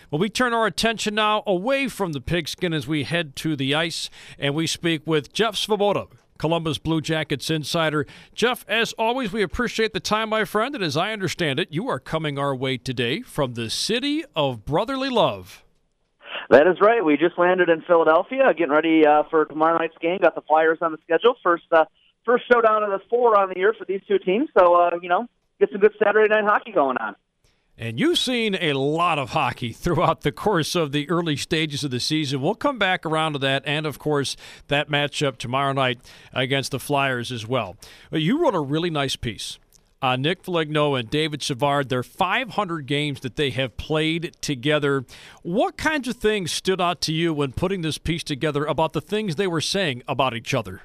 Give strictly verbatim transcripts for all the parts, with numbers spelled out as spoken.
Well, we turn our attention now away from the pigskin as we head to the ice, and we speak with Jeff Svoboda, Columbus Blue Jackets insider. Jeff, as always, we appreciate the time, my friend, and as I understand it, you are coming our way today from the city of brotherly love. That is right. We just landed in Philadelphia, getting ready uh, for tomorrow night's game. Got the Flyers on the schedule. First uh, first showdown of the four on the year for these two teams. So, uh, you know, get some good Saturday night hockey going on. And you've seen a lot of hockey throughout the course of the early stages of the season. We'll come back around to that and, of course, that matchup tomorrow night against the Flyers as well. You wrote a really nice piece on Nick Foligno and David Savard, their five hundred games that they have played together. What kinds of things stood out to you when putting this piece together about the things they were saying about each other?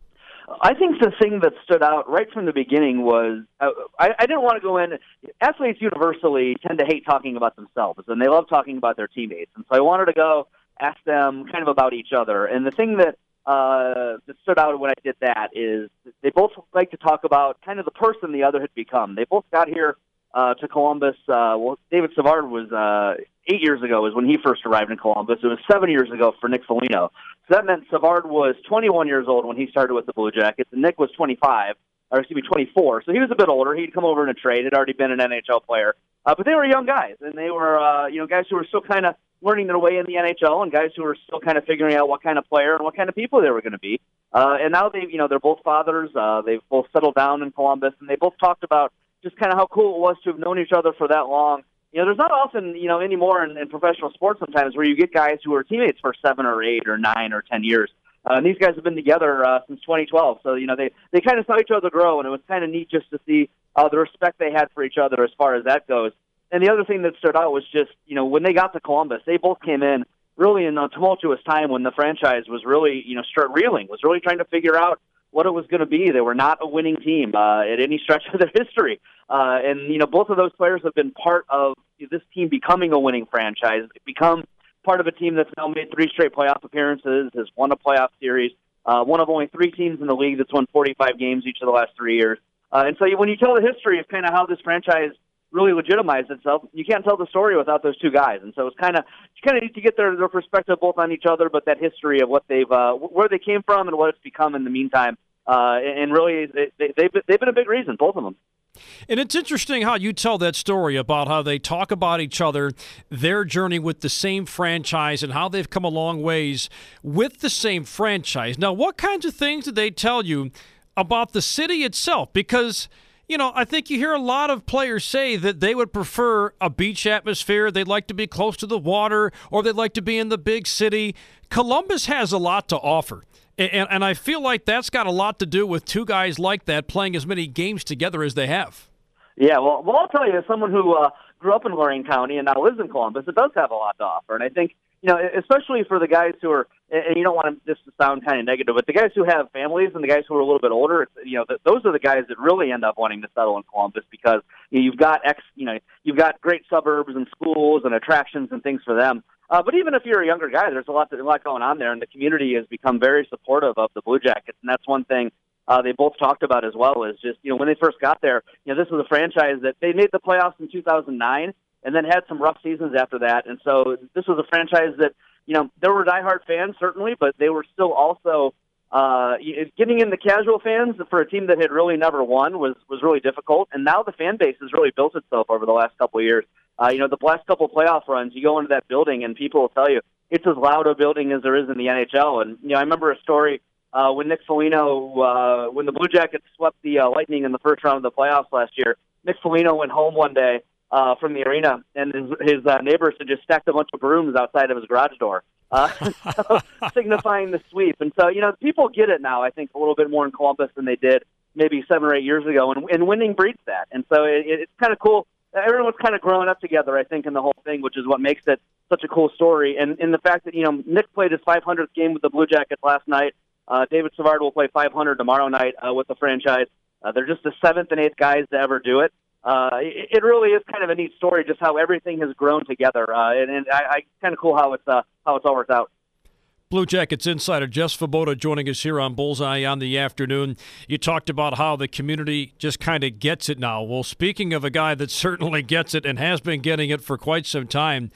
I think the thing that stood out right from the beginning was uh, I, I didn't want to go in. Athletes universally tend to hate talking about themselves, and they love talking about their teammates. And so I wanted to go ask them kind of about each other. And the thing that, uh, that stood out when I did that is they both like to talk about kind of the person the other had become. They both got here uh, to Columbus. Uh, well, David Savard was uh, eight years ago was when he first arrived in Columbus. It was seven years ago for Nick Foligno. So that meant Savard was twenty-one years old when he started with the Blue Jackets, and Nick was twenty-five, or excuse me, twenty-four. So he was a bit older. He'd come over in a trade, had already been an N H L player. Uh, but they were young guys, and they were, uh, you know, guys who were still kind of learning their way in the N H L, and guys who were still kind of figuring out what kind of player and what kind of people they were going to be. Uh, and now they, you know, they're both fathers. Uh, they've both settled down in Columbus, and they both talked about just kind of how cool it was to have known each other for that long. You know, there's not often, you know, anymore in, in professional sports sometimes where you get guys who are teammates for seven or eight or nine or ten years. Uh, and these guys have been together uh, since twenty twelve. So, you know, they, they kind of saw each other grow, and it was kind of neat just to see uh, the respect they had for each other as far as that goes. And the other thing that stood out was just, you know, when they got to Columbus, they both came in really in a tumultuous time when the franchise was really, you know, start reeling, was really trying to figure out what it was going to be. They were not a winning team uh, at any stretch of their history. Uh, and, you know, both of those players have been part of this team becoming a winning franchise, become part of a team that's now made three straight playoff appearances, has won a playoff series, uh, one of only three teams in the league that's won forty-five games each of the last three years. Uh, and so when you tell the history of kind of how this franchise really legitimized itself, you can't tell the story without those two guys. And so it's kind of it's kind of neat to get their, their perspective both on each other, but that history of what they've uh, where they came from and what it's become in the meantime. Uh, and really, they, they've they've been a big reason, both of them. And it's interesting how you tell that story about how they talk about each other, their journey with the same franchise, and how they've come a long ways with the same franchise. Now, what kinds of things did they tell you about the city itself? Because, you know, I think you hear a lot of players say that they would prefer a beach atmosphere, they'd like to be close to the water, or they'd like to be in the big city. Columbus has a lot to offer. And, and I feel like that's got a lot to do with two guys like that playing as many games together as they have. Yeah, well, well I'll tell you, as someone who uh, grew up in Lorain County and now lives in Columbus, it does have a lot to offer. And I think, you know, especially for the guys who are, and you don't want this to sound kind of negative, but the guys who have families and the guys who are a little bit older, it's, you know, those are the guys that really end up wanting to settle in Columbus because you know, you've got ex, you know, you've got great suburbs and schools and attractions and things for them. Uh, but even if you're a younger guy, there's a lot, a lot going on there, and the community has become very supportive of the Blue Jackets, and that's one thing uh, they both talked about as well. Is just you know when they first got there, you know this was a franchise that they made the playoffs in two thousand nine, and then had some rough seasons after that, and so this was a franchise that you know there were diehard fans certainly, but they were still also uh, getting in the casual fans for a team that had really never won was was really difficult, and now the fan base has really built itself over the last couple of years. Uh, you know, the last couple of playoff runs, you go into that building and people will tell you it's as loud a building as there is in the N H L. And, you know, I remember a story uh, when Nick Foligno, uh, when the Blue Jackets swept the uh, Lightning in the first round of the playoffs last year, Nick Foligno went home one day uh, from the arena and his, his uh, neighbors had just stacked a bunch of brooms outside of his garage door, uh, so, signifying the sweep. And so, you know, people get it now, I think, a little bit more in Columbus than they did maybe seven or eight years ago. And, and winning breeds that. And so it, it's kind of cool. Everyone's kind of growing up together, I think, in the whole thing, which is what makes it such a cool story. And in the fact that, you know, Nick played his five hundredth game with the Blue Jackets last night. Uh, David Savard will play five hundred tomorrow night uh, with the franchise. Uh, they're just the seventh and eighth guys to ever do it. Uh, it, it really is kind of a neat story, just how everything has grown together. Uh, and, and I, I kind of cool how it's uh, how it's all worked out. Blue Jackets insider Jeff Svoboda joining us here on Bullseye on the afternoon. You talked about how the community just kind of gets it now. Well, speaking of a guy that certainly gets it and has been getting it for quite some time,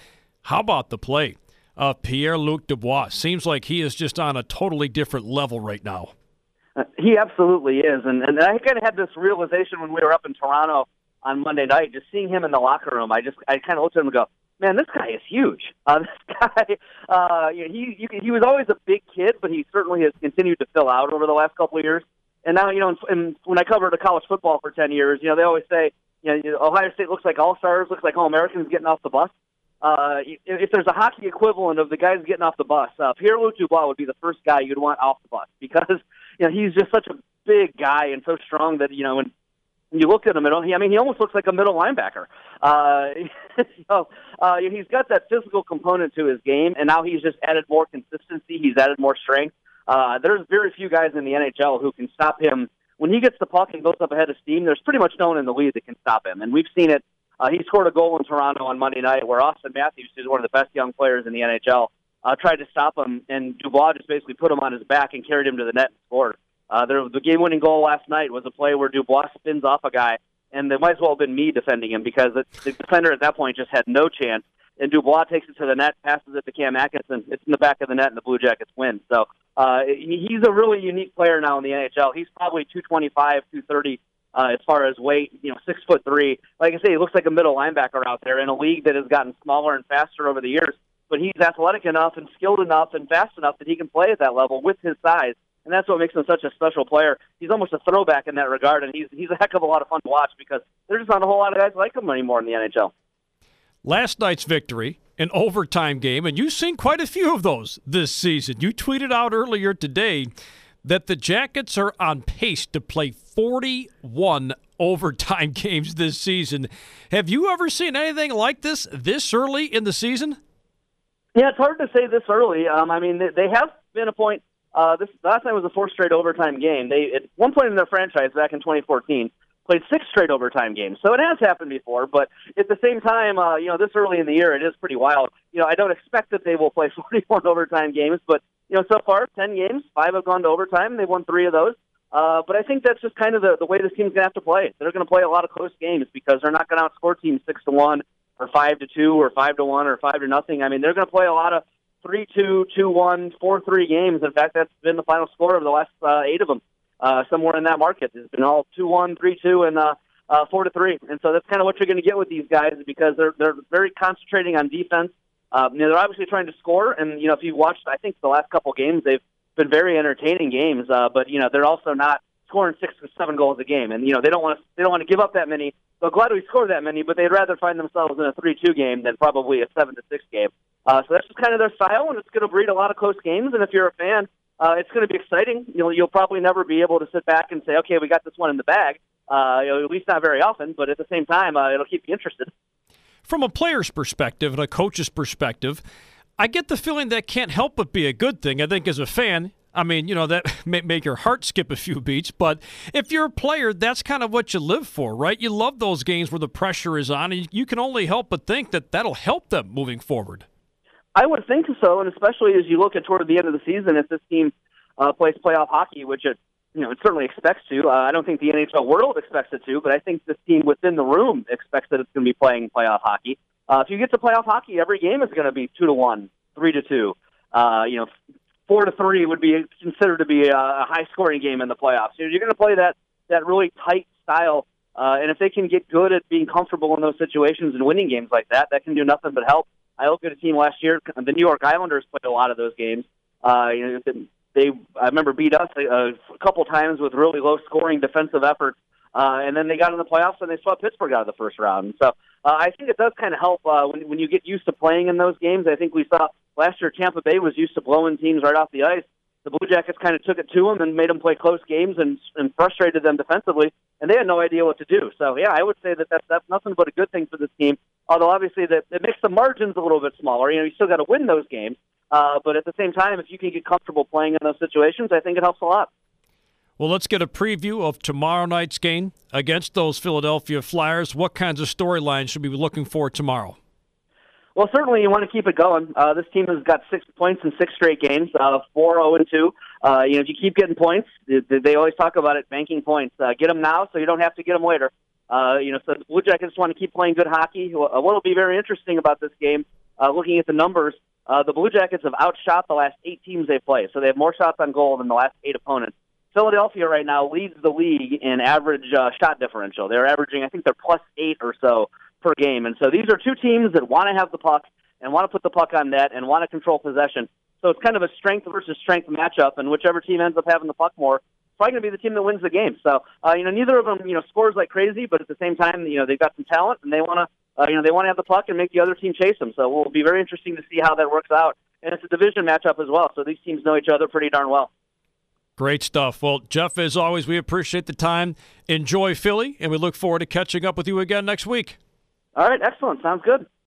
How about the play of Pierre-Luc Dubois? Seems like he is just on a totally different level right now. Uh, he absolutely is. And, and I kind of had this realization when we were up in Toronto on Monday night, just seeing him in the locker room. I just I kind of looked at him and go, man, this guy is huge. Uh, this guy, uh, you know, he you, he was always a big kid, but he certainly has continued to fill out over the last couple of years. And now, you know, and, and when I covered the college football for ten years, you know, they always say, you know, Ohio State looks like all-stars, looks like all-Americans getting off the bus. Uh, if there's a hockey equivalent of the guys getting off the bus, uh, Pierre-Luc Dubois would be the first guy you'd want off the bus because, you know, he's just such a big guy and so strong that, you know, when you look at him, he, I mean, he almost looks like a middle linebacker. Uh, so, uh, he's got that physical component to his game, and now he's just added more consistency. He's added more strength. Uh, there's very few guys in the N H L who can stop him. When he gets the puck and goes up ahead of steam, there's pretty much no one in the league that can stop him, and we've seen it. Uh, he scored a goal in Toronto on Monday night where Austin Matthews, who's one of the best young players in the N H L, uh, tried to stop him, and Dubois just basically put him on his back and carried him to the net and scored. Uh, there, the game-winning goal last night was a play where Dubois spins off a guy, and it might as well have been me defending him because the, the defender at that point just had no chance. And Dubois takes it to the net, passes it to Cam Atkinson. It's in the back of the net, and the Blue Jackets win. So uh, he's a really unique player now in the N H L. He's probably two twenty-five, two thirty uh, as far as weight, you know, six foot three. Like I say, he looks like a middle linebacker out there in a league that has gotten smaller and faster over the years. But he's athletic enough and skilled enough and fast enough that he can play at that level with his size. And that's what makes him such a special player. He's almost a throwback in that regard, and he's he's a heck of a lot of fun to watch because there's just not a whole lot of guys like him anymore in the N H L. Last night's victory, an overtime game, and you've seen quite a few of those this season. You tweeted out earlier today that the Jackets are on pace to play forty-one overtime games this season. Have you ever seen anything like this this early in the season? Yeah, it's hard to say this early. Um, I mean, they, they have been a point. Uh, this last night was a fourth straight overtime game. They at one point in their franchise back in twenty fourteen played six straight overtime games. So it has happened before, but at the same time, uh, you know, this early in the year, it is pretty wild. You know, I don't expect that they will play forty-one overtime games, but, you know, so far, ten games, five have gone to overtime. They've won three of those. Uh, but I think that's just kind of the, the way this team's going to have to play. They're going to play a lot of close games because they're not going to outscore teams six to one or five to two or five to one or five to nothing. I mean, they're going to play a lot of three two, two one, four three games. In fact, that's been the final score of the last uh, eight of them. Uh, somewhere in that market. It's been all two one, three two, and uh, uh, four to three. And so that's kind of what you're going to get with these guys because they're they're very concentrating on defense. Uh, you know, they're obviously trying to score, and you know, if you watched, I think the last couple games they've been very entertaining games. Uh, but you know, they're also not scoring six or seven goals a game, and you know, they don't want to they don't want to give up that many. They'll gladly score that many, but they'd rather find themselves in a three two game than probably a seven to six game. Uh, so that's just kind of their style, and it's going to breed a lot of close games. And if you're a fan, Uh, it's going to be exciting. You'll, you'll probably never be able to sit back and say, okay, we got this one in the bag, uh, you know, at least not very often, but at the same time, uh, it'll keep you interested. From a player's perspective and a coach's perspective, I get the feeling that can't help but be a good thing. I think as a fan, I mean, you know, that may make your heart skip a few beats, but if you're a player, that's kind of what you live for, right? You love those games where the pressure is on, and you can only help but think that that'll help them moving forward. I would think so, and especially as you look at toward the end of the season, if this team uh, plays playoff hockey, which it, you know, it certainly expects to. Uh, I don't think the N H L world expects it to, but I think this team within the room expects that it's going to be playing playoff hockey. Uh, if you get to playoff hockey, every game is going to be two to one, three to two. Uh, you know, four to three would be considered to be a, a high-scoring game in the playoffs. You're going to play that that really tight style, uh, and if they can get good at being comfortable in those situations and winning games like that, that can do nothing but help. I look at a team last year. The New York Islanders played a lot of those games. Uh, you know, they I remember beat us a, a couple times with really low-scoring defensive efforts, uh, and then they got in the playoffs and they swept Pittsburgh out of the first round. And so uh, I think it does kind of help uh, when when you get used to playing in those games. I think we saw last year Tampa Bay was used to blowing teams right off the ice. The Blue Jackets kind of took it to them and made them play close games and, and frustrated them defensively, and they had no idea what to do. So, yeah, I would say that that's, that's nothing but a good thing for this team, although obviously that it makes the margins a little bit smaller. You know, you still got to win those games, uh, but at the same time, if you can get comfortable playing in those situations, I think it helps a lot. Well, let's get a preview of tomorrow night's game against those Philadelphia Flyers. What kinds of storylines should we be looking for tomorrow? Well, certainly you want to keep it going. Uh, this team has got six points in six straight games, uh, four oh and two. Uh, you know, if you keep getting points, they, they always talk about it, banking points. Uh, get them now so you don't have to get them later. Uh, you know, so the Blue Jackets want to keep playing good hockey. What will be very interesting about this game uh, looking at the numbers, uh, the Blue Jackets have outshot the last eight teams they play. So they have more shots on goal than the last eight opponents. Philadelphia right now leads the league in average uh, shot differential. They're averaging, I think they're plus eight or so per game. And so these are two teams that want to have the puck and want to put the puck on net and want to control possession. So it's kind of a strength versus strength matchup, and whichever team ends up having the puck more, it's probably going to be the team that wins the game. So, uh, you know, neither of them, you know, scores like crazy, but at the same time, you know, they've got some talent, and they want to, uh, you know, they want to have the puck and make the other team chase them. So it will be very interesting to see how that works out. And it's a division matchup as well, so these teams know each other pretty darn well. Great stuff. Well, Jeff, as always, we appreciate the time. Enjoy Philly, and we look forward to catching up with you again next week. All right, excellent. Sounds good.